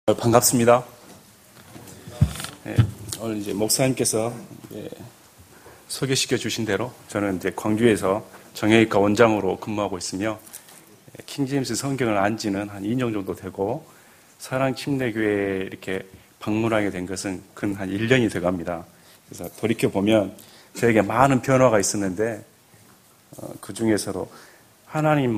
반갑습니다. 오늘 이제 목사님께서 소개시켜 주신 대로 저는 이제 광주에서 정형외과 원장으로 근무하고 있으며 킹제임스 성경을 안 지는 한 2년 정도 되고 사랑침례교회에 이렇게 방문하게 된 것은 근 한 1년이 돼 갑니다. 그래서 돌이켜보면 저에게 많은 변화가 있었는데 그 중에서도 하나님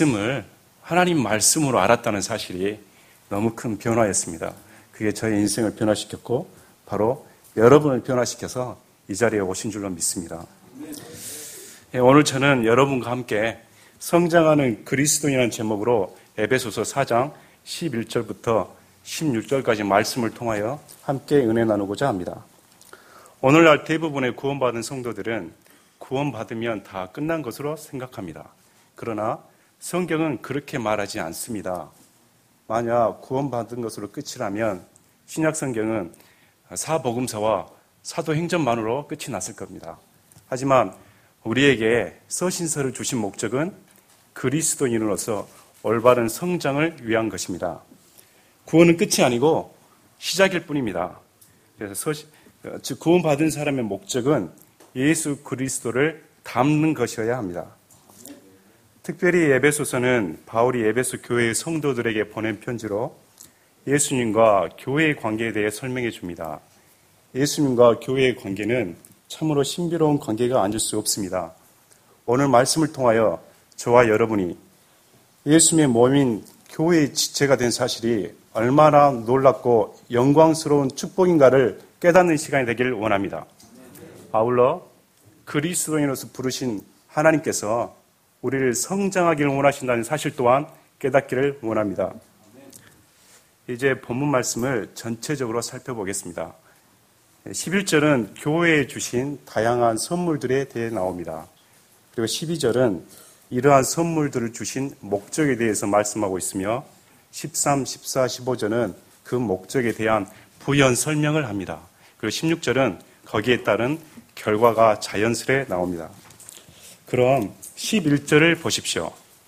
말씀으로 알았다는 사실이 너무 큰 변화였습니다. 그게 저의 인생을 변화시켰고 바로 여러분을 변화시켜서 이 자리에 오신 줄로 믿습니다. 오늘 저는 여러분과 함께 성장하는 그리스도인이라는 제목으로 에베소서 4장 11절부터 16절까지 말씀을 통하여 함께 은혜 나누고자 합니다. 오늘날 대부분의 구원받은 성도들은 구원받으면 다 끝난 것으로 생각합니다. 그러나 성경은 그렇게 말하지 않습니다. 만약 구원받은 것으로 끝이라면 신약 성경은 사복음서와 사도행전만으로 끝이 났을 겁니다. 하지만 우리에게 서신서를 주신 목적은 그리스도인으로서 올바른 성장을 위한 것입니다. 구원은 끝이 아니고 시작일 뿐입니다. 그래서 즉 구원받은 사람의 목적은 예수 그리스도를 닮는 것이어야 합니다. 특별히 에베소서는 바울이 에베소 교회의 성도들에게 보낸 편지로 예수님과 교회의 관계에 대해 설명해 줍니다. 예수님과 교회의 관계는 참으로 신비로운 관계가 아닐 수 없습니다. 오늘 말씀을 통하여 저와 여러분이 예수님의 몸인 교회의 지체가 된 사실이 얼마나 놀랍고 영광스러운 축복인가를 깨닫는 시간이 되기를 원합니다. 아울러 그리스도인으로서 부르신 하나님께서 우리를 성장하기를 원하신다는 사실 또한 깨닫기를 원합니다. 이제 본문 말씀을 전체적으로 살펴보겠습니다. 11절은 교회에 주신 다양한 선물들에 대해 나옵니다. 그리고 12절은 이러한 선물들을 주신 목적에 대해서 말씀하고 있으며 13, 14, 15절은 그 목적에 대한 부연 설명을 합니다. 그리고 16절은 거기에 따른 결과가 자연스레 나옵니다. 그럼 11절을 보십시오.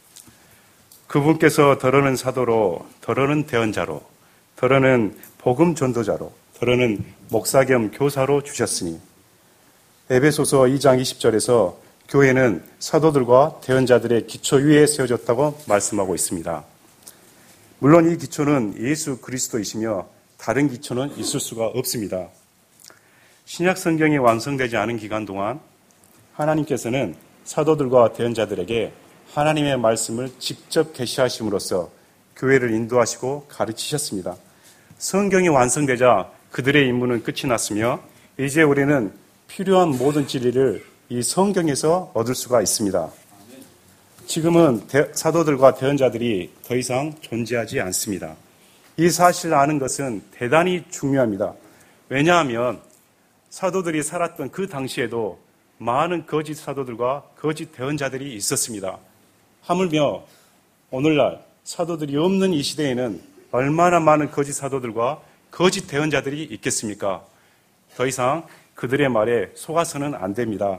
그분께서 더러는 사도로, 더러는 대언자로, 더러는 복음 전도자로, 더러는 목사 겸 교사로 주셨으니 에베소서 2장 20절에서 교회는 사도들과 대언자들의 기초 위에 세워졌다고 말씀하고 있습니다. 물론 이 기초는 예수 그리스도이시며 다른 기초는 있을 수가 없습니다. 신약 성경이 완성되지 않은 기간 동안 하나님께서는 사도들과 대언자들에게 하나님의 말씀을 직접 계시하심으로써 교회를 인도하시고 가르치셨습니다. 성경이 완성되자 그들의 임무는 끝이 났으며 이제 우리는 필요한 모든 진리를 이 성경에서 얻을 수가 있습니다. 지금은 사도들과 대언자들이 더 이상 존재하지 않습니다. 이 사실을 아는 것은 대단히 중요합니다. 왜냐하면 사도들이 살았던 그 당시에도 많은 거짓 사도들과 거짓 대언자들이 있었습니다. 하물며 오늘날 사도들이 없는 이 시대에는 얼마나 많은 거짓 사도들과 거짓 대언자들이 있겠습니까? 더 이상 그들의 말에 속아서는 안 됩니다.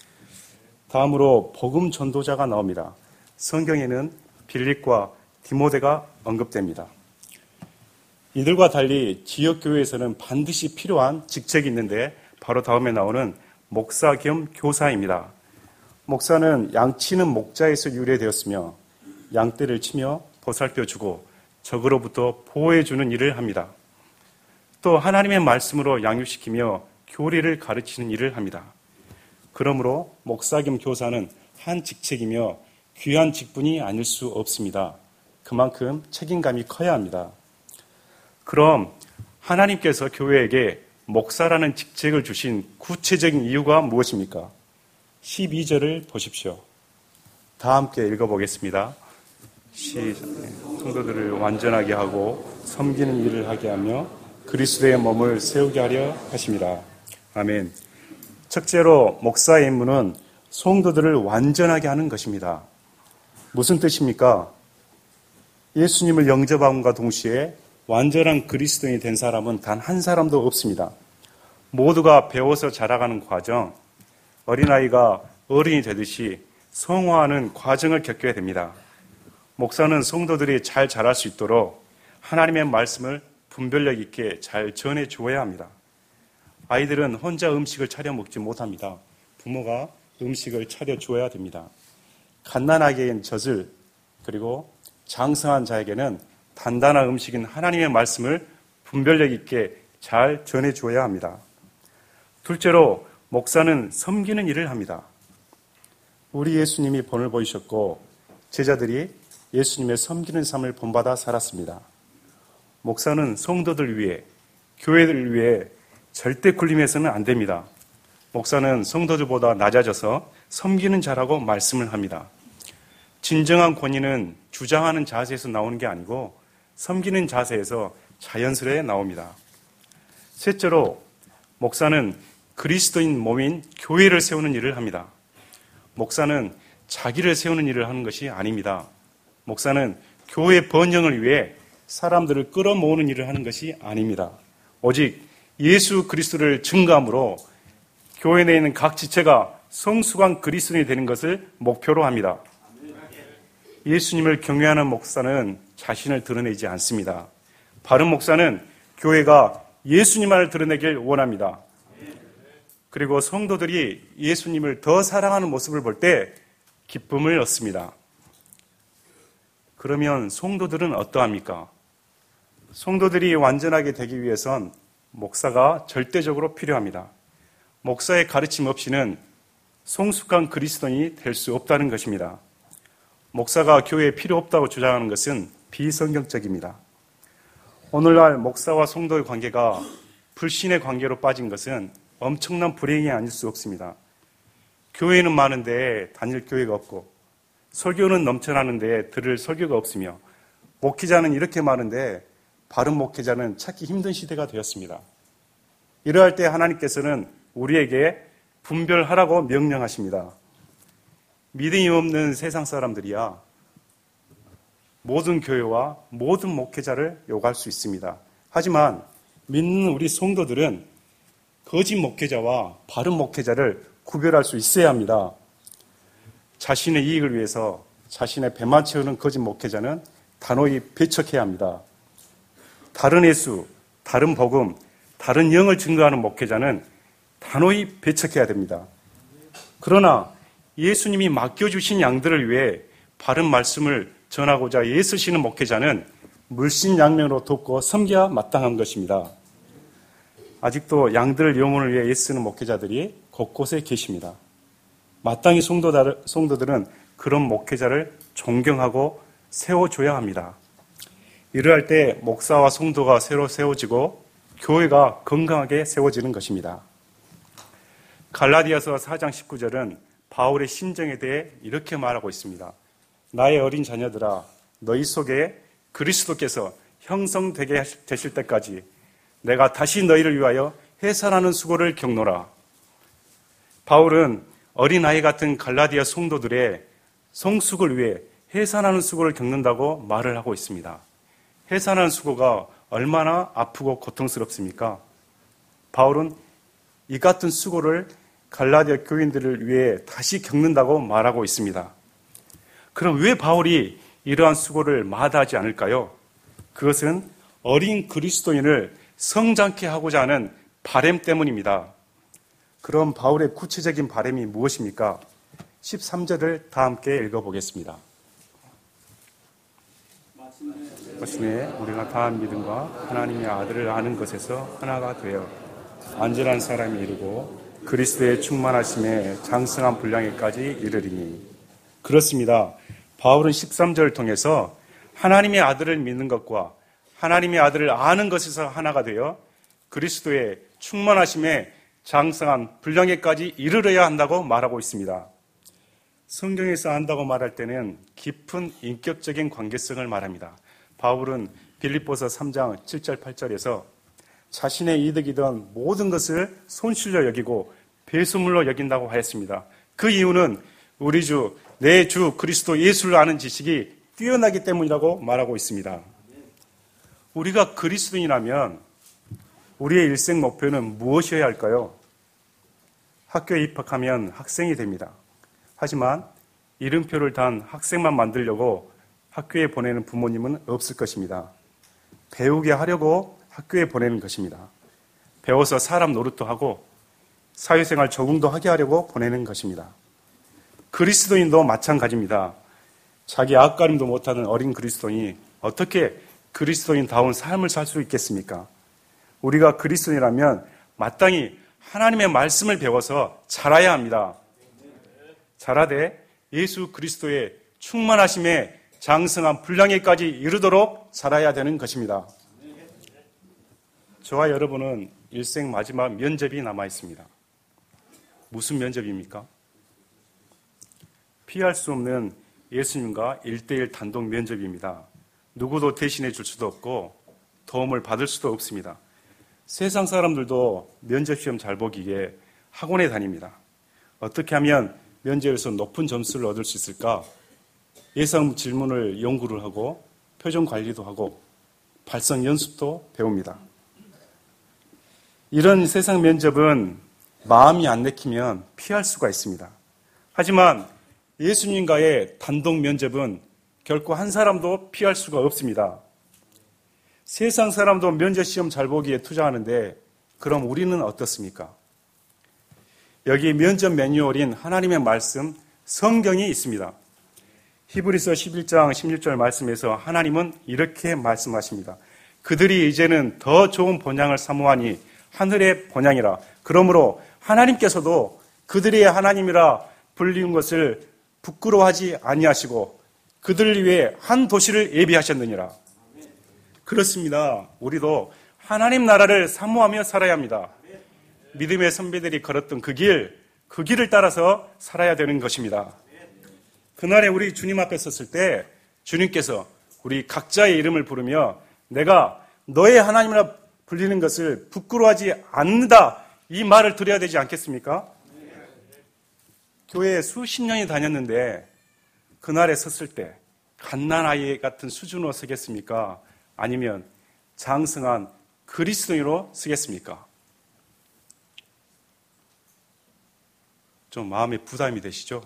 다음으로 복음 전도자가 나옵니다. 성경에는 빌립과 디모데가 언급됩니다. 이들과 달리 지역교회에서는 반드시 필요한 직책이 있는데 바로 다음에 나오는 목사 겸 교사입니다. 목사는 양치는 목자에서 유래되었으며 양떼를 치며 보살펴주고 적으로부터 보호해주는 일을 합니다. 또 하나님의 말씀으로 양육시키며 교리를 가르치는 일을 합니다. 그러므로 목사 겸 교사는 한 직책이며 귀한 직분이 아닐 수 없습니다. 그만큼 책임감이 커야 합니다. 그럼 하나님께서 교회에게 목사라는 직책을 주신 구체적인 이유가 무엇입니까? 12절을 보십시오. 다 함께 읽어보겠습니다. 성도들을 완전하게 하고 섬기는 일을 하게 하며 그리스도의 몸을 세우게 하려 하심이라. 아멘. 첫째로 목사의 임무는 성도들을 완전하게 하는 것입니다. 무슨 뜻입니까? 예수님을 영접함과 동시에 완전한 그리스도인이 된 사람은 단 한 사람도 없습니다. 모두가 배워서 자라가는 과정, 어린아이가 어른이 되듯이 성화하는 과정을 겪게 됩니다. 목사는 성도들이 잘 자랄 수 있도록 하나님의 말씀을 분별력 있게 잘 전해 주어야 합니다. 아이들은 혼자 음식을 차려 먹지 못합니다. 부모가 음식을 차려 주어야 됩니다. 갓난아기에겐 젖을, 그리고 장성한 자에게는 단단한 음식인 하나님의 말씀을 분별력 있게 잘 전해 주어야 합니다. 둘째로 목사는 섬기는 일을 합니다. 우리 예수님이 본을 보이셨고 제자들이 예수님의 섬기는 삶을 본받아 살았습니다. 목사는 성도들 위해, 교회를 위해 절대 군림해서는 안 됩니다. 목사는 성도들보다 낮아져서 섬기는 자라고 말씀을 합니다. 진정한 권위는 주장하는 자세에서 나오는 게 아니고 섬기는 자세에서 자연스레 나옵니다. 셋째로 목사는 그리스도인 몸인 교회를 세우는 일을 합니다. 목사는 자기를 세우는 일을 하는 것이 아닙니다. 목사는 교회 번영을 위해 사람들을 끌어모으는 일을 하는 것이 아닙니다. 오직 예수 그리스도를 증거함으로 교회 내에 있는 각 지체가 성숙한 그리스도인이 되는 것을 목표로 합니다. 예수님을 경외하는 목사는 자신을 드러내지 않습니다. 바른 목사는 교회가 예수님만을 드러내길 원합니다. 그리고 성도들이 예수님을 더 사랑하는 모습을 볼 때 기쁨을 얻습니다. 그러면 성도들은 어떠합니까? 성도들이 완전하게 되기 위해선 목사가 절대적으로 필요합니다. 목사의 가르침 없이는 성숙한 그리스도인이 될 수 없다는 것입니다. 목사가 교회에 필요 없다고 주장하는 것은 비성경적입니다. 오늘날 목사와 성도의 관계가 불신의 관계로 빠진 것은 엄청난 불행이 아닐 수 없습니다. 교회는 많은데 다닐 교회가 없고 설교는 넘쳐나는데 들을 설교가 없으며 목회자는 이렇게 많은데 바른 목회자는 찾기 힘든 시대가 되었습니다. 이러할 때 하나님께서는 우리에게 분별하라고 명령하십니다. 믿음이 없는 세상 사람들이야 모든 교회와 모든 목회자를 욕할 수 있습니다. 하지만 믿는 우리 성도들은 거짓 목회자와 바른 목회자를 구별할 수 있어야 합니다. 자신의 이익을 위해서 자신의 배만 채우는 거짓 목회자는 단호히 배척해야 합니다. 다른 예수, 다른 복음, 다른 영을 증거하는 목회자는 단호히 배척해야 됩니다. 그러나 예수님이 맡겨주신 양들을 위해 바른 말씀을 전하고자 애쓰시는 목회자는 물신양면으로 돕고 섬겨야 마땅한 것입니다. 아직도 양들 영혼을 위해 애쓰는 목회자들이 곳곳에 계십니다. 마땅히 성도들은 그런 목회자를 존경하고 세워줘야 합니다. 이러할 때 목사와 성도가 새로 세워지고 교회가 건강하게 세워지는 것입니다. 갈라디아서 4장 19절은 바울의 심정에 대해 이렇게 말하고 있습니다. 나의 어린 자녀들아, 너희 속에 그리스도께서 형성되게 되실 때까지 내가 다시 너희를 위하여 해산하는 수고를 겪노라. 바울은 어린아이 같은 갈라디아 성도들의 성숙을 위해 해산하는 수고를 겪는다고 말을 하고 있습니다. 해산하는 수고가 얼마나 아프고 고통스럽습니까? 바울은 이 같은 수고를 갈라디아 교인들을 위해 다시 겪는다고 말하고 있습니다. 그럼 왜 바울이 이러한 수고를 마다하지 않을까요? 그것은 어린 그리스도인을 성장케 하고자 하는 바람 때문입니다. 그럼 바울의 구체적인 바람이 무엇입니까? 13절을 다 함께 읽어보겠습니다. 마침내 우리가 다한 믿음과 하나님의 아들을 아는 것에서 하나가 되어 완전한 사람이 이루고 그리스도의 충만하심에 장성한 분량에까지 이르리니. 그렇습니다. 바울은 13절을 통해서 하나님의 아들을 믿는 것과 하나님의 아들을 아는 것에서 하나가 되어 그리스도의 충만하심에 장성한 분량에까지 이르러야 한다고 말하고 있습니다. 성경에서 안다고 말할 때는 깊은 인격적인 관계성을 말합니다. 바울은 빌립보서 3장 7절 8절에서 자신의 이득이던 모든 것을 손실로 여기고 배수물로 여긴다고 하였습니다. 그 이유는 우리 주, 내 주 그리스도 예수를 아는 지식이 뛰어나기 때문이라고 말하고 있습니다. 우리가 그리스도인이라면 우리의 일생 목표는 무엇이어야 할까요? 학교에 입학하면 학생이 됩니다. 하지만 이름표를 단 학생만 만들려고 학교에 보내는 부모님은 없을 것입니다. 배우게 하려고 학교에 보내는 것입니다. 배워서 사람 노릇도 하고 사회생활 적응도 하게 하려고 보내는 것입니다. 그리스도인도 마찬가지입니다. 자기 앞가림도 못하는 어린 그리스도인이 어떻게 그리스도인다운 삶을 살 수 있겠습니까? 우리가 그리스도인이라면 마땅히 하나님의 말씀을 배워서 자라야 합니다. 자라되 예수 그리스도의 충만하심에 장성한 분량에까지 이르도록 자라야 되는 것입니다. 저와 여러분은 일생 마지막 면접이 남아 있습니다. 무슨 면접입니까? 피할 수 없는 예수님과 1:1 단독 면접입니다. 누구도 대신해 줄 수도 없고 도움을 받을 수도 없습니다. 세상 사람들도 면접시험 잘 보기에 학원에 다닙니다. 어떻게 하면 면접에서 높은 점수를 얻을 수 있을까? 예상 질문을 연구를 하고 표정 관리도 하고 발성 연습도 배웁니다. 이런 세상 면접은 마음이 안 내키면 피할 수가 있습니다. 하지만 예수님과의 단독 면접은 결코 한 사람도 피할 수가 없습니다. 세상 사람도 면접 시험 잘 보기에 투자하는데 그럼 우리는 어떻습니까? 여기 면접 매뉴얼인 하나님의 말씀 성경이 있습니다. 히브리서 11장 16절 말씀에서 하나님은 이렇게 말씀하십니다. 그들이 이제는 더 좋은 본향을 사모하니 하늘의 본향이라. 그러므로 하나님께서도 그들의 하나님이라 불리는 것을 부끄러워하지 아니하시고 그들을 위해 한 도시를 예비하셨느니라. 그렇습니다. 우리도 하나님 나라를 사모하며 살아야 합니다. 믿음의 선배들이 걸었던 그 길을 따라서 살아야 되는 것입니다. 그날에 우리 주님 앞에 섰을 때 주님께서 우리 각자의 이름을 부르며 내가 너의 하나님이라 불리는 것을 부끄러워하지 않는다, 이 말을 드려야 되지 않겠습니까? 교회에 수십 년이 다녔는데 그날에 섰을 때 갓난아이 같은 수준으로 서겠습니까? 아니면 장성한 그리스도인으로 서겠습니까? 좀 마음에 부담이 되시죠?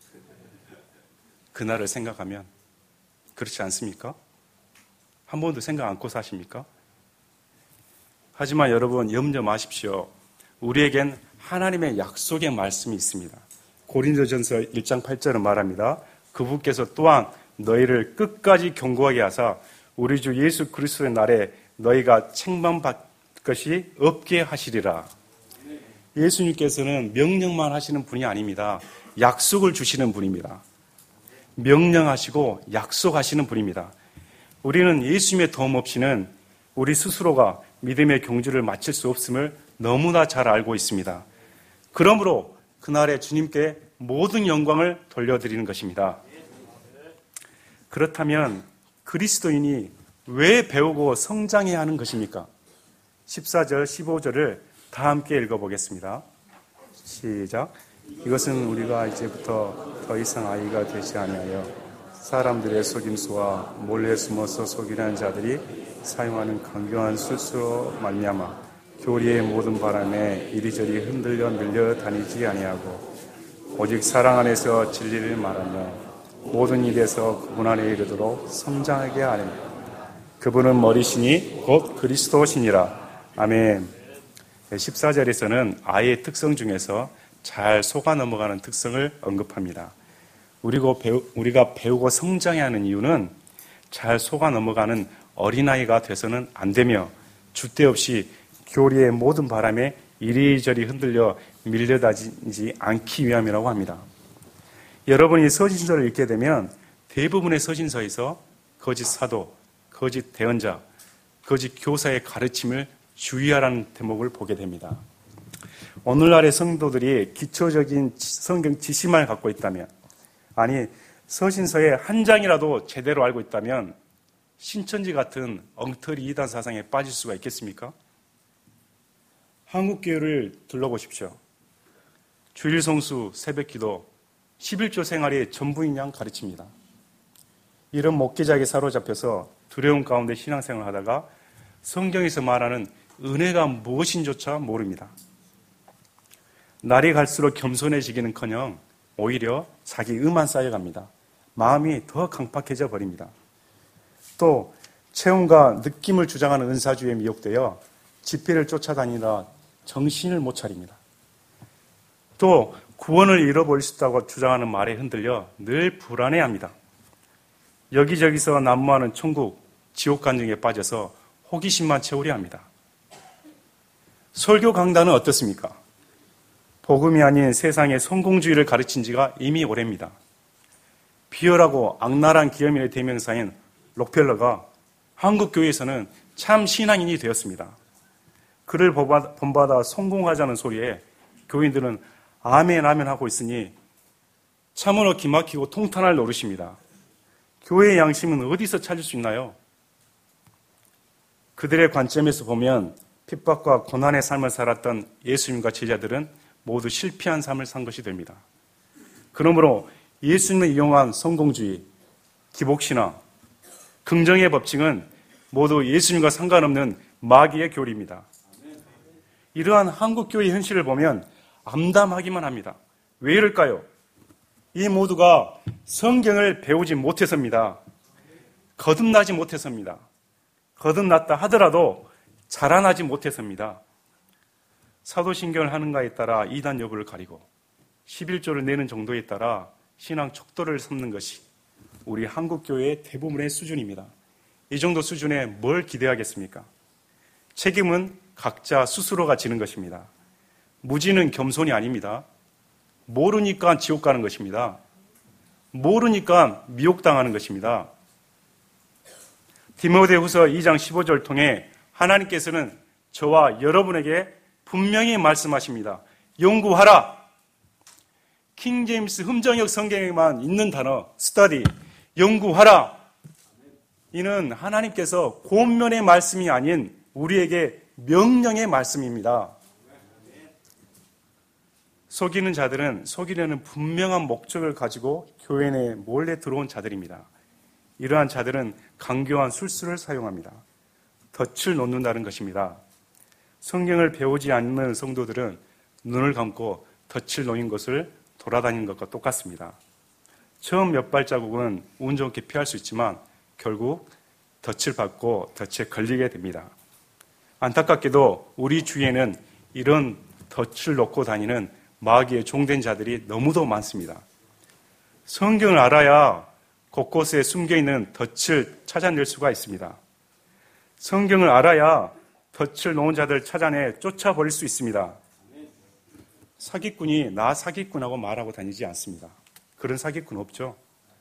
그날을 생각하면 그렇지 않습니까? 한 번도 생각 않고 사십니까? 하지만 여러분 염려 마십시오. 우리에겐 하나님의 약속의 말씀이 있습니다. 고린도전서 1장 8절은 말합니다. 그분께서 또한 너희를 끝까지 견고하게 하사 우리 주 예수 그리스도의 날에 너희가 책망받을 것이 없게 하시리라. 예수님께서는 명령만 하시는 분이 아닙니다. 약속을 주시는 분입니다. 명령하시고 약속하시는 분입니다. 우리는 예수님의 도움 없이는 우리 스스로가 믿음의 경주를 마칠 수 없음을 너무나 잘 알고 있습니다. 그러므로 그날에 주님께 모든 영광을 돌려드리는 것입니다. 그렇다면 그리스도인이 왜 배우고 성장해야 하는 것입니까? 14절, 15절을 다 함께 읽어보겠습니다. 시작. 이것은 우리가 이제부터 더 이상 아이가 되지 아니하여 사람들의 속임수와 몰래 숨어서 속이려는 자들이 사용하는 강경한 술수로 말미암아 교리의 모든 바람에 이리저리 흔들려 밀려 다니지 아니하고 오직 사랑 안에서 진리를 말하며 모든 일에서 그분 안에 이르도록 성장하게 하리니 그분은 머리시니 곧 그리스도시니라. 아멘. 14절에서는 아이의 특성 중에서 잘 속아 넘어가는 특성을 언급합니다. 우리가 배우고 성장해야 하는 이유는 잘 속아 넘어가는 어린아이가 돼서는 안 되며 줏대 없이 교리의 모든 바람에 이리저리 흔들려 밀려다니지 않기 위함이라고 합니다. 여러분이 서신서를 읽게 되면 대부분의 서신서에서 거짓 사도, 거짓 대언자, 거짓 교사의 가르침을 주의하라는 대목을 보게 됩니다. 오늘날의 성도들이 기초적인 성경 지식만 갖고 있다면, 아니 서신서의 한 장이라도 제대로 알고 있다면 신천지 같은 엉터리 이단 사상에 빠질 수가 있겠습니까? 한국교회를 둘러보십시오. 주일 성수, 새벽기도, 11조 생활이 전부인 양 가르칩니다. 이런 목회자에게 사로잡혀서 두려움 가운데 신앙생활을 하다가 성경에서 말하는 은혜가 무엇인조차 모릅니다. 날이 갈수록 겸손해지기는커녕 오히려 자기 의만 쌓여갑니다. 마음이 더 강팍해져 버립니다. 또 체험과 느낌을 주장하는 은사주의에 미혹되어 집회를 쫓아다니다 정신을 못 차립니다. 또 구원을 잃어버릴 수 있다고 주장하는 말에 흔들려 늘 불안해합니다. 여기저기서 난무하는 천국, 지옥 간증에 빠져서 호기심만 채우려 합니다. 설교 강단은 어떻습니까? 복음이 아닌 세상의 성공주의를 가르친 지가 이미 오래입니다. 비열하고 악랄한 기업인의 대명사인 록펠러가 한국 교회에서는 참 신앙인이 되었습니다. 그를 본받아 성공하자는 소리에 교인들은 아멘 아멘 하고 있으니 참으로 기막히고 통탄할 노릇입니다. 교회의 양심은 어디서 찾을 수 있나요? 그들의 관점에서 보면 핍박과 고난의 삶을 살았던 예수님과 제자들은 모두 실패한 삶을 산 것이 됩니다. 그러므로 예수님을 이용한 성공주의, 기복신앙, 긍정의 법칙은 모두 예수님과 상관없는 마귀의 교리입니다. 이러한 한국교회의 현실을 보면 암담하기만 합니다. 왜 이럴까요? 이 모두가 성경을 배우지 못해서입니다. 거듭나지 못해서입니다. 거듭났다 하더라도 자라나지 못해서입니다. 사도신경을 하는가에 따라 이단 여부를 가리고 11조를 내는 정도에 따라 신앙 척도를 삼는 것이 우리 한국교회의 대부분의 수준입니다. 이 정도 수준에 뭘 기대하겠습니까? 책임은 각자 스스로가 지는 것입니다. 무지는 겸손이 아닙니다. 모르니까 지옥 가는 것입니다. 모르니까 미혹당하는 것입니다. 디모데후서 2장 15절을 통해 하나님께서는 저와 여러분에게 분명히 말씀하십니다. 연구하라. 킹제임스 흠정역 성경에만 있는 단어 스터디, 연구하라. 이는 하나님께서 권면의 말씀이 아닌 우리에게 명령의 말씀입니다. 속이는 자들은 속이려는 분명한 목적을 가지고 교회 내에 몰래 들어온 자들입니다. 이러한 자들은 강교한 술수를 사용합니다. 덫을 놓는다는 것입니다. 성경을 배우지 않는 성도들은 눈을 감고 덫을 놓인 것을 돌아다니는 것과 똑같습니다. 처음 몇 발자국은 운 좋게 피할 수 있지만 결국 덫을 받고 덫에 걸리게 됩니다. 안타깝게도 우리 주위에는 이런 덫을 놓고 다니는 마귀의 종된 자들이 너무도 많습니다. 성경을 알아야 곳곳에 숨겨있는 덫을 찾아낼 수가 있습니다. 성경을 알아야 덫을 놓은 자들을 찾아내 쫓아버릴 수 있습니다. 사기꾼이 나 사기꾼하고 말하고 다니지 않습니다. 그런 사기꾼 없죠.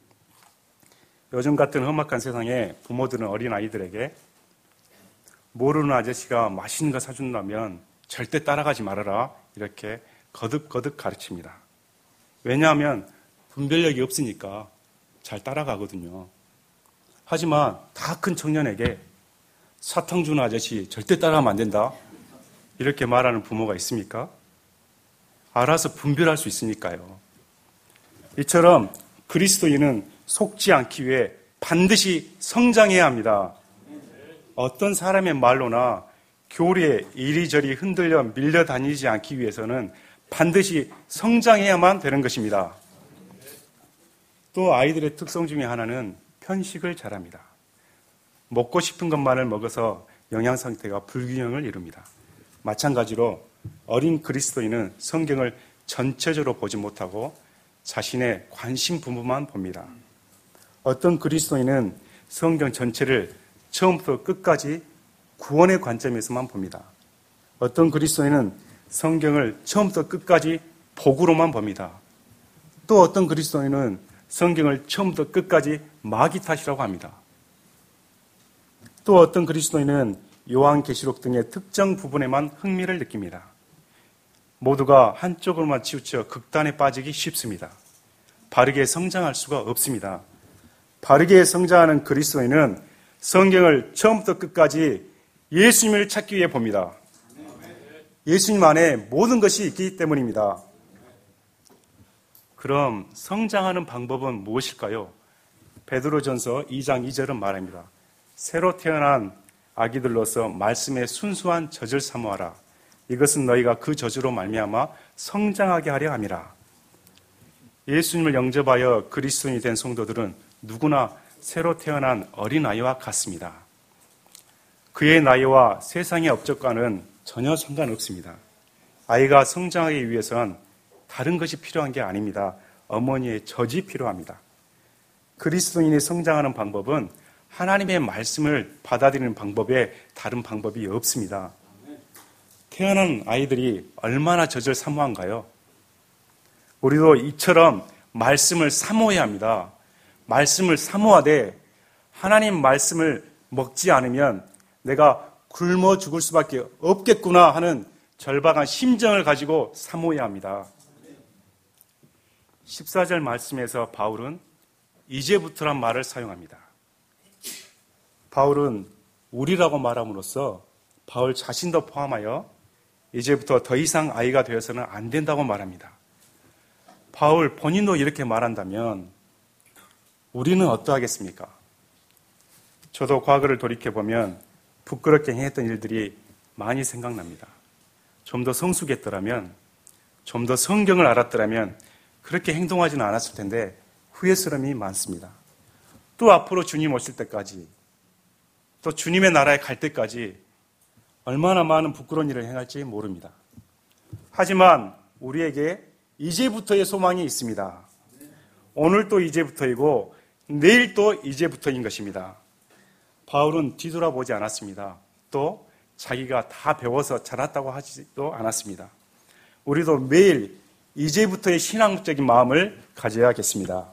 요즘 같은 험악한 세상에 부모들은 어린아이들에게 모르는 아저씨가 맛있는 거 사준다면 절대 따라가지 말아라 이렇게 거듭거듭 가르칩니다. 왜냐하면 분별력이 없으니까 잘 따라가거든요. 하지만 다 큰 청년에게 사탕 주는 아저씨 절대 따라가면 안 된다 이렇게 말하는 부모가 있습니까? 알아서 분별할 수 있으니까요. 이처럼 그리스도인은 속지 않기 위해 반드시 성장해야 합니다. 어떤 사람의 말로나 교리에 이리저리 흔들려 밀려다니지 않기 위해서는 반드시 성장해야만 되는 것입니다. 또 아이들의 특성 중에 하나는 편식을 잘합니다. 먹고 싶은 것만을 먹어서 영양 상태가 불균형을 이룹니다. 마찬가지로 어린 그리스도인은 성경을 전체적으로 보지 못하고 자신의 관심 부분만 봅니다. 어떤 그리스도인은 성경 전체를 처음부터 끝까지 구원의 관점에서만 봅니다. 어떤 그리스도인은 성경을 처음부터 끝까지 복으로만 봅니다. 또 어떤 그리스도인은 성경을 처음부터 끝까지 마귀 탓이라고 합니다. 또 어떤 그리스도인은 요한계시록 등의 특정 부분에만 흥미를 느낍니다. 모두가 한쪽으로만 치우쳐 극단에 빠지기 쉽습니다. 바르게 성장할 수가 없습니다. 바르게 성장하는 그리스도인은 성경을 처음부터 끝까지 예수님을 찾기 위해 봅니다. 예수님 안에 모든 것이 있기 때문입니다. 그럼 성장하는 방법은 무엇일까요? 베드로전서 2장 2절은 말합니다. 새로 태어난 아기들로서 말씀의 순수한 젖을 사모하라. 이것은 너희가 그 젖으로 말미암아 성장하게 하려 함이라. 예수님을 영접하여 그리스도인이 된 성도들은 누구나 새로 태어난 어린아이와 같습니다. 그의 나이와 세상의 업적과는 전혀 상관없습니다. 아이가 성장하기 위해선 다른 것이 필요한 게 아닙니다. 어머니의 젖이 필요합니다. 그리스도인이 성장하는 방법은 하나님의 말씀을 받아들이는 방법에 다른 방법이 없습니다. 태어난 아이들이 얼마나 젖을 사모한가요? 우리도 이처럼 말씀을 사모해야 합니다. 말씀을 사모하되 하나님 말씀을 먹지 않으면 내가 굶어 죽을 수밖에 없겠구나 하는 절박한 심정을 가지고 사모해야 합니다. 14절 말씀에서 바울은 이제부터란 말을 사용합니다. 바울은 우리라고 말함으로써 바울 자신도 포함하여 이제부터 더 이상 아이가 되어서는 안 된다고 말합니다. 바울 본인도 이렇게 말한다면 우리는 어떠하겠습니까? 저도 과거를 돌이켜보면 부끄럽게 행했던 일들이 많이 생각납니다. 좀 더 성숙했더라면, 좀 더 성경을 알았더라면 그렇게 행동하지는 않았을 텐데 후회스러움이 많습니다. 또 앞으로 주님 오실 때까지, 또 주님의 나라에 갈 때까지 얼마나 많은 부끄러운 일을 행할지 모릅니다. 하지만 우리에게 이제부터의 소망이 있습니다. 오늘 또 이제부터이고 내일 또 이제부터인 것입니다. 바울은 뒤돌아보지 않았습니다. 또 자기가 다 배워서 잘났다고 하지도 않았습니다. 우리도 매일 이제부터의 신앙적인 마음을 가져야겠습니다.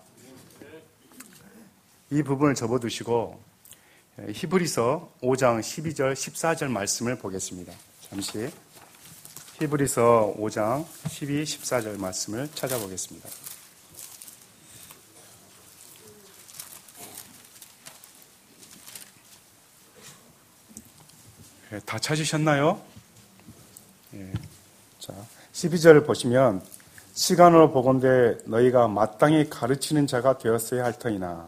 이 부분을 접어두시고 히브리서 5장 12절 14절 말씀을 보겠습니다. 잠시 히브리서 5장 12, 14절 말씀을 찾아보겠습니다. 다 찾으셨나요? 자, 12절을 보시면 시간으로 보건대 너희가 마땅히 가르치는 자가 되었어야 할 터이나.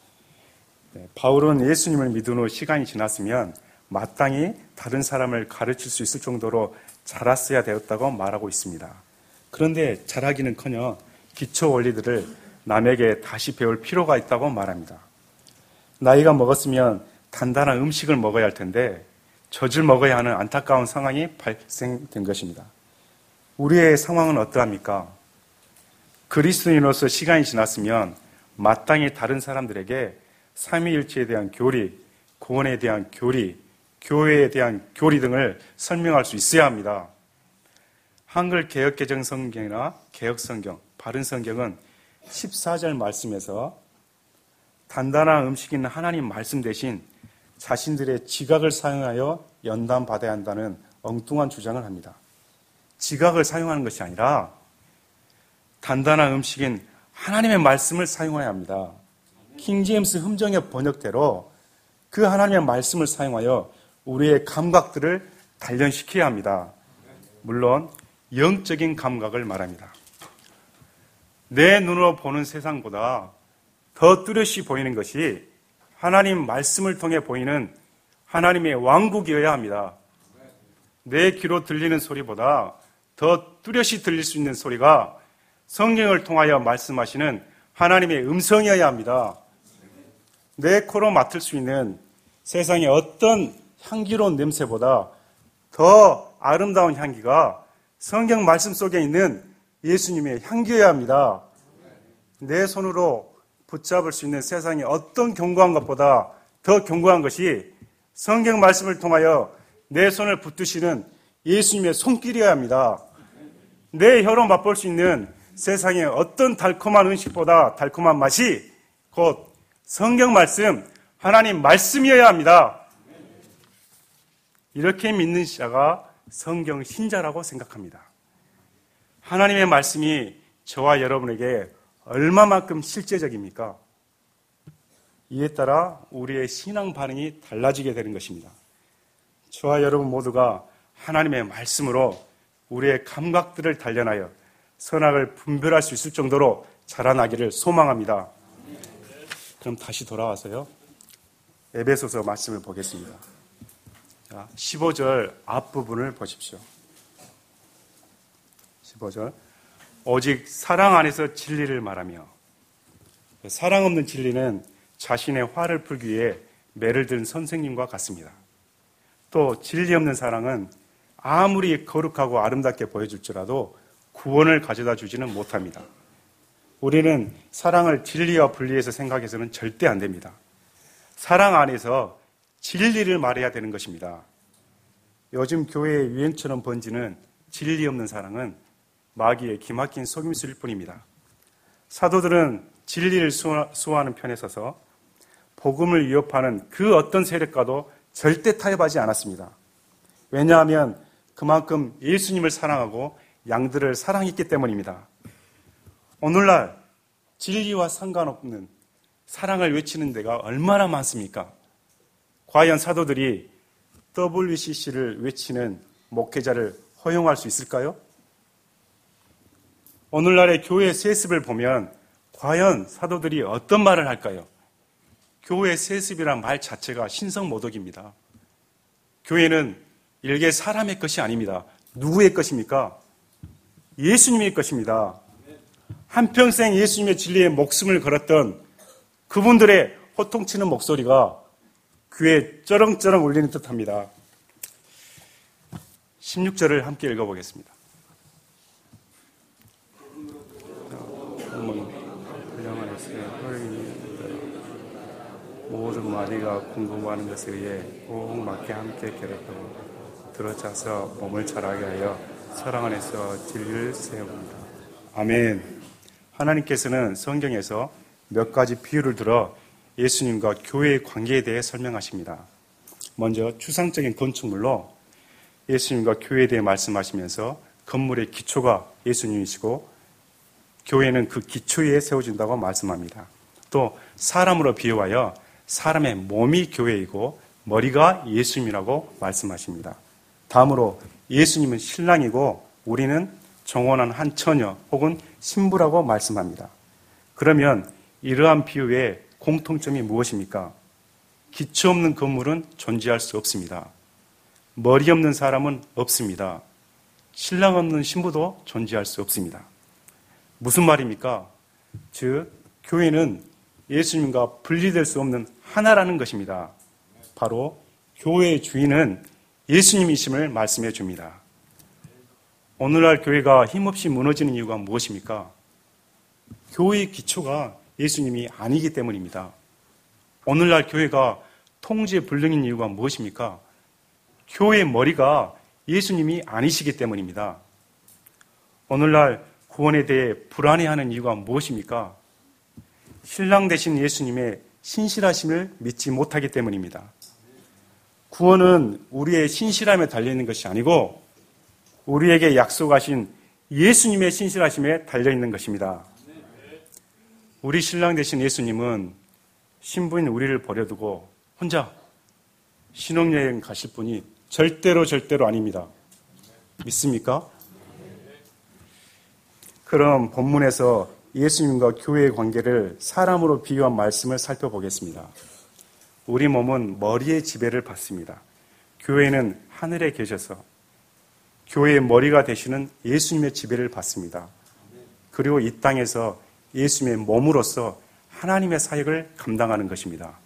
바울은 예수님을 믿은 후 시간이 지났으면 마땅히 다른 사람을 가르칠 수 있을 정도로 자랐어야 되었다고 말하고 있습니다. 그런데 자라기는커녕 기초 원리들을 남에게 다시 배울 필요가 있다고 말합니다. 나이가 먹었으면 단단한 음식을 먹어야 할 텐데 젖을 먹어야 하는 안타까운 상황이 발생된 것입니다. 우리의 상황은 어떠합니까? 그리스도인으로서 시간이 지났으면 마땅히 다른 사람들에게 삼위일체에 대한 교리, 구원에 대한 교리, 교회에 대한 교리 등을 설명할 수 있어야 합니다. 한글 개역개정 성경이나 개역성경, 바른 성경은 14절 말씀에서 단단한 음식인 하나님 말씀 대신 자신들의 지각을 사용하여 연단받아야 한다는 엉뚱한 주장을 합니다. 지각을 사용하는 것이 아니라 단단한 음식인 하나님의 말씀을 사용해야 합니다. 킹제임스 흠정의 번역대로 그 하나님의 말씀을 사용하여 우리의 감각들을 단련시켜야 합니다. 물론 영적인 감각을 말합니다. 내 눈으로 보는 세상보다 더 뚜렷이 보이는 것이 하나님 말씀을 통해 보이는 하나님의 왕국이어야 합니다. 내 귀로 들리는 소리보다 더 뚜렷이 들릴 수 있는 소리가 성경을 통하여 말씀하시는 하나님의 음성이어야 합니다. 내 코로 맡을 수 있는 세상의 어떤 향기로운 냄새보다 더 아름다운 향기가 성경 말씀 속에 있는 예수님의 향기여야 합니다. 내 손으로 붙잡을 수 있는 세상의 어떤 견고한 것보다 더 견고한 것이 성경 말씀을 통하여 내 손을 붙드시는 예수님의 손길이어야 합니다. 내 혀로 맛볼 수 있는 세상의 어떤 달콤한 음식보다 달콤한 맛이 곧 성경 말씀, 하나님 말씀이어야 합니다. 이렇게 믿는 자가 성경 신자라고 생각합니다. 하나님의 말씀이 저와 여러분에게 얼마만큼 실제적입니까? 이에 따라 우리의 신앙 반응이 달라지게 되는 것입니다. 저와 여러분 모두가 하나님의 말씀으로 우리의 감각들을 단련하여 선악을 분별할 수 있을 정도로 자라나기를 소망합니다. 그럼 다시 돌아와서요. 에베소서 말씀을 보겠습니다. 자, 15절 앞부분을 보십시오. 15절. 오직 사랑 안에서 진리를 말하며, 사랑 없는 진리는 자신의 화를 풀기 위해 매를 든 선생님과 같습니다. 또 진리 없는 사랑은 아무리 거룩하고 아름답게 보여줄지라도 구원을 가져다 주지는 못합니다. 우리는 사랑을 진리와 분리해서 생각해서는 절대 안 됩니다. 사랑 안에서 진리를 말해야 되는 것입니다. 요즘 교회의 유행처럼 번지는 진리 없는 사랑은 마귀의 기막힌 속임수일 뿐입니다. 사도들은 진리를 수호하는 편에 서서 복음을 위협하는 그 어떤 세력과도 절대 타협하지 않았습니다. 왜냐하면 그만큼 예수님을 사랑하고 양들을 사랑했기 때문입니다. 오늘날 진리와 상관없는 사랑을 외치는 데가 얼마나 많습니까? 과연 사도들이 WCC를 외치는 목회자를 허용할 수 있을까요? 오늘날의 교회 세습을 보면 과연 사도들이 어떤 말을 할까요? 교회 세습이란 말 자체가 신성모독입니다. 교회는 일개 사람의 것이 아닙니다. 누구의 것입니까? 예수님의 것입니다. 한평생 예수님의 진리에 목숨을 걸었던 그분들의 호통치는 목소리가 귀에 쩌렁쩌렁 울리는 듯합니다. 16절을 함께 읽어보겠습니다. 모든 마디가 궁금하는 것에 의해 꼭 맞게 함께 괴롭히고 들어차서 몸을 자라게 하여 사랑 안에서 진리를 세웁니다. 아멘. 하나님께서는 성경에서 몇 가지 비유를 들어 예수님과 교회의 관계에 대해 설명하십니다. 먼저 추상적인 건축물로 예수님과 교회에 대해 말씀하시면서 건물의 기초가 예수님이시고 교회는 그 기초 위에 세워진다고 말씀합니다. 또 사람으로 비유하여 사람의 몸이 교회이고 머리가 예수님이라고 말씀하십니다. 다음으로 예수님은 신랑이고 우리는 정혼한 한 처녀 혹은 신부라고 말씀합니다. 그러면 이러한 비유의 공통점이 무엇입니까? 기초 없는 건물은 존재할 수 없습니다. 머리 없는 사람은 없습니다. 신랑 없는 신부도 존재할 수 없습니다. 무슨 말입니까? 즉, 교회는 예수님과 분리될 수 없는 하나라는 것입니다. 바로 교회의 주인은 예수님이심을 말씀해 줍니다. 오늘날 교회가 힘없이 무너지는 이유가 무엇입니까? 교회의 기초가 예수님이 아니기 때문입니다. 오늘날 교회가 통제불능인 이유가 무엇입니까? 교회의 머리가 예수님이 아니시기 때문입니다. 오늘날 구원에 대해 불안해하는 이유가 무엇입니까? 신랑 되신 예수님의 신실하심을 믿지 못하기 때문입니다. 구원은 우리의 신실함에 달려있는 것이 아니고 우리에게 약속하신 예수님의 신실하심에 달려있는 것입니다. 우리 신랑 되신 예수님은 신부인 우리를 버려두고 혼자 신혼여행 가실 분이 절대로 아닙니다. 믿습니까? 그럼 본문에서 예수님과 교회의 관계를 사람으로 비유한 말씀을 살펴보겠습니다. 우리 몸은 머리의 지배를 받습니다. 교회는 하늘에 계셔서 교회의 머리가 되시는 예수님의 지배를 받습니다. 그리고 이 땅에서 예수님의 몸으로서 하나님의 사역을 감당하는 것입니다.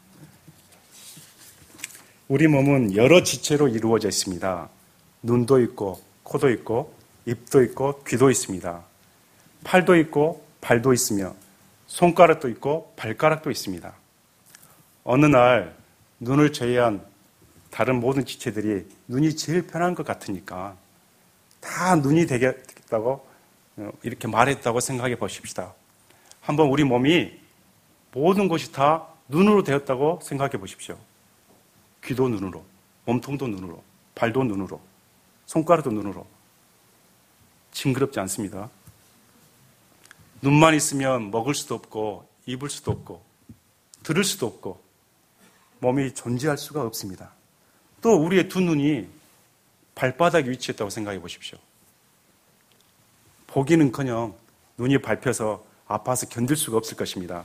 우리 몸은 여러 지체로 이루어져 있습니다. 눈도 있고, 코도 있고, 입도 있고, 귀도 있습니다. 팔도 있고, 발도 있으며, 손가락도 있고, 발가락도 있습니다. 어느 날 눈을 제외한 다른 모든 지체들이 눈이 제일 편한 것 같으니까 다 눈이 되겠다고 이렇게 말했다고 생각해 보십시다. 한번 우리 몸이 모든 것이 다 눈으로 되었다고 생각해 보십시오. 귀도 눈으로, 몸통도 눈으로, 발도 눈으로, 손가락도 눈으로. 징그럽지 않습니다. 눈만 있으면 먹을 수도 없고 입을 수도 없고 들을 수도 없고 몸이 존재할 수가 없습니다. 또 우리의 두 눈이 발바닥에 위치했다고 생각해 보십시오. 보기는커녕 눈이 밟혀서 아파서 견딜 수가 없을 것입니다.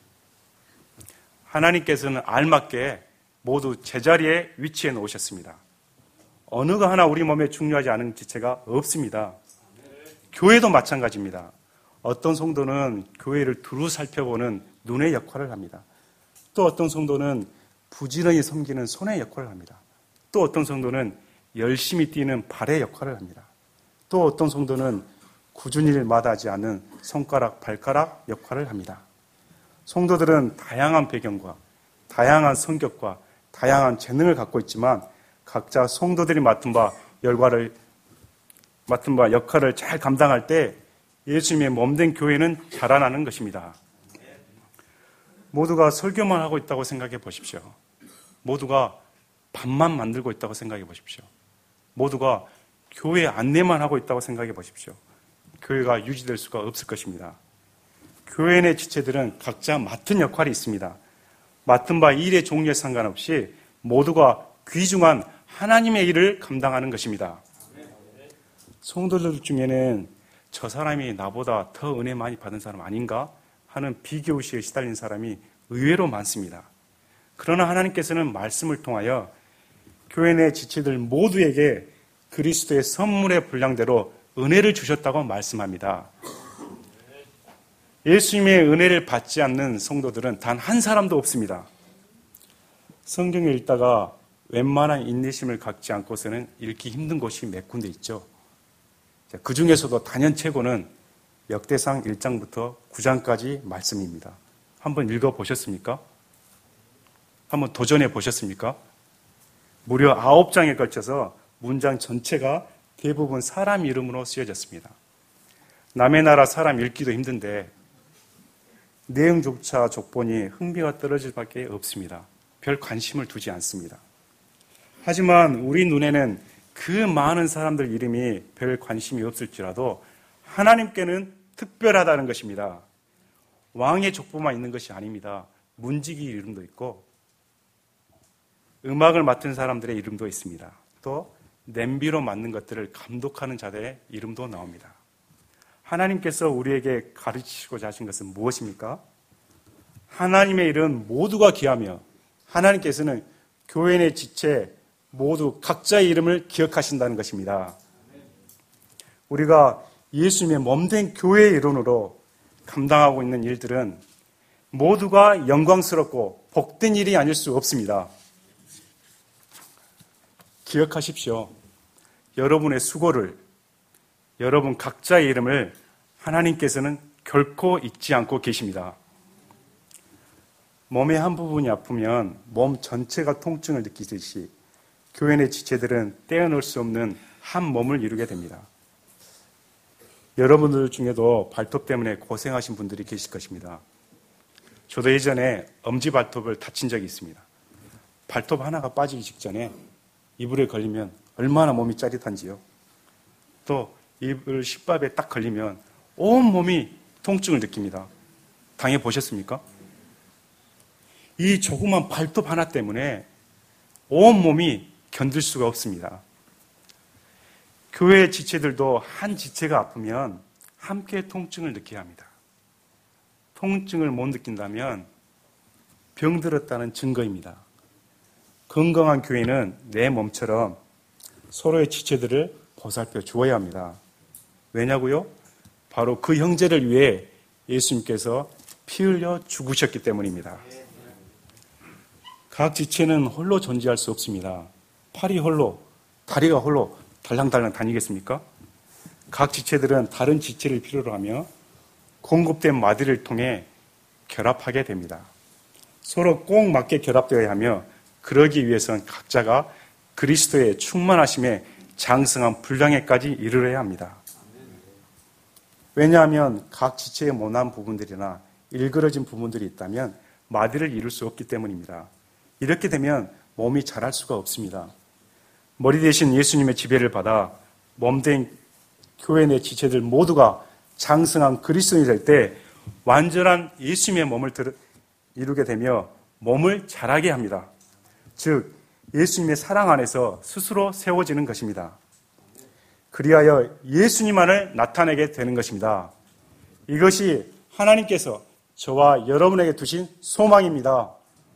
하나님께서는 알맞게 모두 제자리에 위치해 놓으셨습니다. 어느 거 하나 우리 몸에 중요하지 않은 지체가 없습니다. 교회도 마찬가지입니다. 어떤 성도는 교회를 두루 살펴보는 눈의 역할을 합니다. 또 어떤 성도는 부지런히 섬기는 손의 역할을 합니다. 또 어떤 성도는 열심히 뛰는 발의 역할을 합니다. 또 어떤 성도는 꾸준히 마다하지 않은 손가락, 발가락 역할을 합니다. 성도들은 다양한 배경과 다양한 성격과 다양한 재능을 갖고 있지만 각자 성도들이 맡은 바 역할을 잘 감당할 때 예수님의 몸된 교회는 자라나는 것입니다. 모두가 설교만 하고 있다고 생각해 보십시오. 모두가 밥만 만들고 있다고 생각해 보십시오. 모두가 교회 안내만 하고 있다고 생각해 보십시오. 교회가 유지될 수가 없을 것입니다. 교회 내 지체들은 각자 맡은 역할이 있습니다. 맡은 바 일의 종류에 상관없이 모두가 귀중한 하나님의 일을 감당하는 것입니다. 성도들 중에는 저 사람이 나보다 더 은혜 많이 받은 사람 아닌가 하는 비교의식에 시달린 사람이 의외로 많습니다. 그러나 하나님께서는 말씀을 통하여 교회 내 지체들 모두에게 그리스도의 선물의 분량대로 은혜를 주셨다고 말씀합니다. 예수님의 은혜를 받지 않는 성도들은 단 한 사람도 없습니다. 성경을 읽다가 웬만한 인내심을 갖지 않고서는 읽기 힘든 곳이 몇 군데 있죠. 그 중에서도 단연 최고는 역대상 1장부터 9장까지 말씀입니다. 한번 읽어보셨습니까? 한번 도전해 보셨습니까? 무려 9장에 걸쳐서 문장 전체가 대부분 사람 이름으로 쓰여졌습니다. 남의 나라 사람 읽기도 힘든데 내용조차 족보니 흥미가 떨어질 밖에 없습니다. 별 관심을 두지 않습니다. 하지만 우리 눈에는 그 많은 사람들 이름이 별 관심이 없을지라도 하나님께는 특별하다는 것입니다. 왕의 족보만 있는 것이 아닙니다. 문지기 이름도 있고 음악을 맡은 사람들의 이름도 있습니다. 또 냄비로 만든 것들을 감독하는 자들의 이름도 나옵니다. 하나님께서 우리에게 가르치시고자 하신 것은 무엇입니까? 하나님의 일은 모두가 귀하며 하나님께서는 교회 내 지체 모두 각자의 이름을 기억하신다는 것입니다. 우리가 예수님의 몸된 교회의 일원으로 감당하고 있는 일들은 모두가 영광스럽고 복된 일이 아닐 수 없습니다. 기억하십시오. 여러분의 수고를, 여러분 각자의 이름을 하나님께서는 결코 잊지 않고 계십니다. 몸의 한 부분이 아프면 몸 전체가 통증을 느끼듯이 교회 내 지체들은 떼어놓을 수 없는 한 몸을 이루게 됩니다. 여러분들 중에도 발톱 때문에 고생하신 분들이 계실 것입니다. 저도 예전에 엄지발톱을 다친 적이 있습니다. 발톱 하나가 빠지기 직전에 이불에 걸리면 얼마나 몸이 짜릿한지요. 또 이불 식밥에 딱 걸리면 온 몸이 통증을 느낍니다. 당해보셨습니까? 이 조그만 발톱 하나 때문에 온 몸이 견딜 수가 없습니다. 교회 지체들도 한 지체가 아프면 함께 통증을 느껴야 합니다. 통증을 못 느낀다면 병들었다는 증거입니다. 건강한 교회는 내 몸처럼 서로의 지체들을 보살펴 주어야 합니다. 왜냐고요? 바로 그 형제를 위해 예수님께서 피 흘려 죽으셨기 때문입니다. 각 지체는 홀로 존재할 수 없습니다. 팔이 홀로, 다리가 홀로 달랑달랑 다니겠습니까? 각 지체들은 다른 지체를 필요로 하며 공급된 마디를 통해 결합하게 됩니다. 서로 꼭 맞게 결합되어야 하며 그러기 위해서는 각자가 그리스도의 충만하심에 장성한 분량에까지 이르러야 합니다. 왜냐하면 각 지체의 모난 부분들이나 일그러진 부분들이 있다면 마디를 이룰 수 없기 때문입니다. 이렇게 되면 몸이 자랄 수가 없습니다. 머리 대신 예수님의 지배를 받아 몸된 교회 내 지체들 모두가 장성한 그리스도인이 될 때 완전한 예수님의 몸을 이루게 되며 몸을 자라게 합니다. 즉 예수님의 사랑 안에서 스스로 세워지는 것입니다. 그리하여 예수님만을 나타내게 되는 것입니다. 이것이 하나님께서 저와 여러분에게 두신 소망입니다.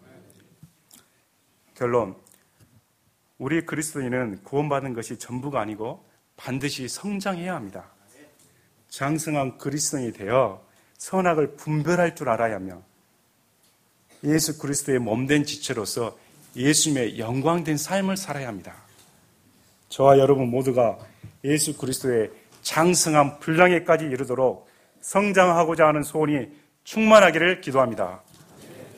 결론, 우리 그리스도인은 구원받은 것이 전부가 아니고 반드시 성장해야 합니다. 장성한 그리스도인이 되어 선악을 분별할 줄 알아야 하며 예수 그리스도의 몸된 지체로서 예수님의 영광된 삶을 살아야 합니다. 저와 여러분 모두가 예수 그리스도의 장성한 분량에까지 이르도록 성장하고자 하는 소원이 충만하기를 기도합니다.